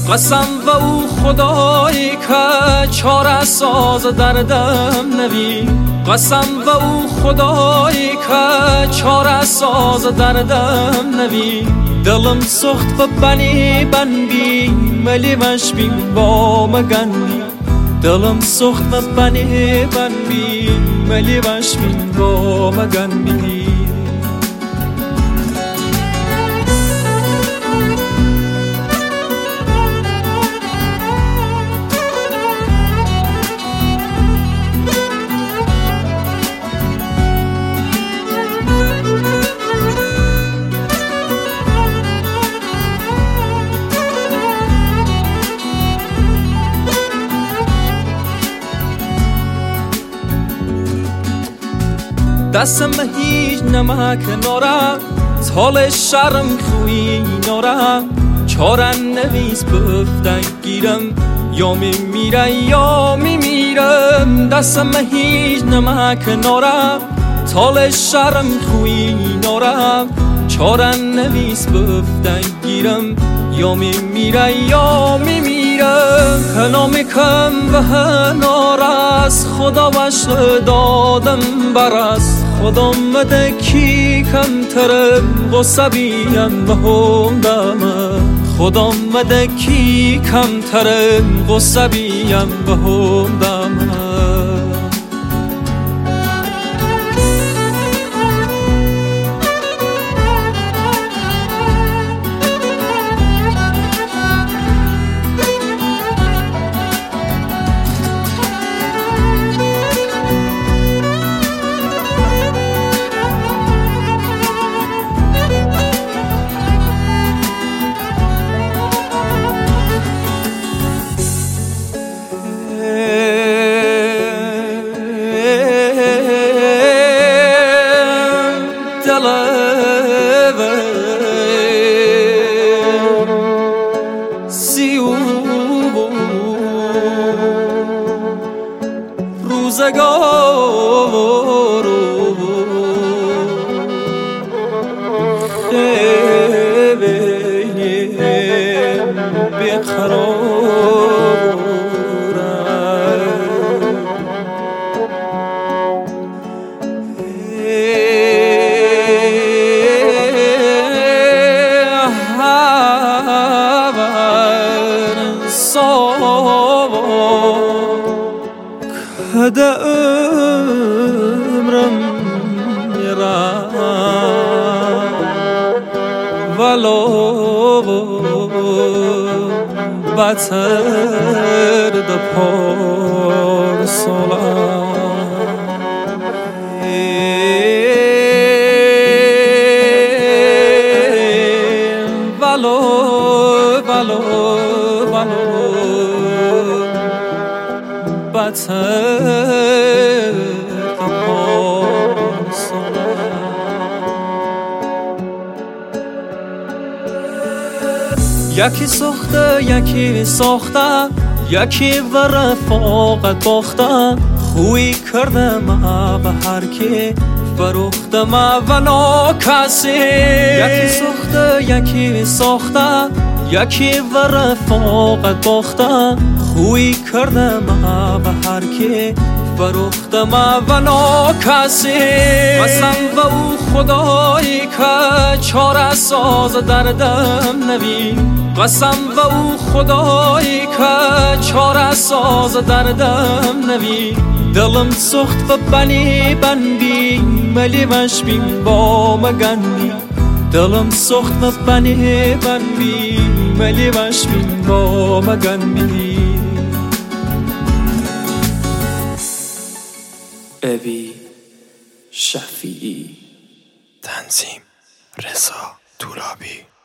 قسم و او خدایی که چاره ساز دردم نوی. قسم و او خدایی که چاره ساز دردم نوی. دلم سخت و بنی بن بی ملی مش بی با مگن بی. دلم سخت و بنی بن بی ملی مش بی با مگن بی. دستم هیچ نمک نارم حال شرم خوی نارم. چاره نویس بفتن گیرم یا میمیره یا میمیرم. دستم هیچ نمک نارم حال شرم خوی نارم. چاره نویس بفتن گیرم یا میمیره یا میمیرم. هنا میکم و هنارست خدا وشل دادم برست. خدا مده کی کم ترم غصه بیم و هم دمه. خدا مده کی کم ترم غصه بیم و هم دمه. روزگارو خیلی بیقرارم. هده عمرم میرم ولو بتر ده پارسالم. ولو بتر یکی ساخته یکی ساخته یکی و رفاقت باخته. خوی کرده ما به هر کی فروخته ما و ناکسی. یکی ساخته یکی ساخته یکی و رفاقت باخته. خوی کرده ما به هر کی فروخته ما و ناکسی. قسم و او خدایی که چاره ساز دردم نوی. قسم و او خدایی که چاره ساز دردم نوی. دلم سخت و بنی بن بی ملی مش بی با مگن بی. دلم سخت و بنی بن بی ملی مش بی با مگن بی. ابی شفیعی. تنظیم رضا دولابی.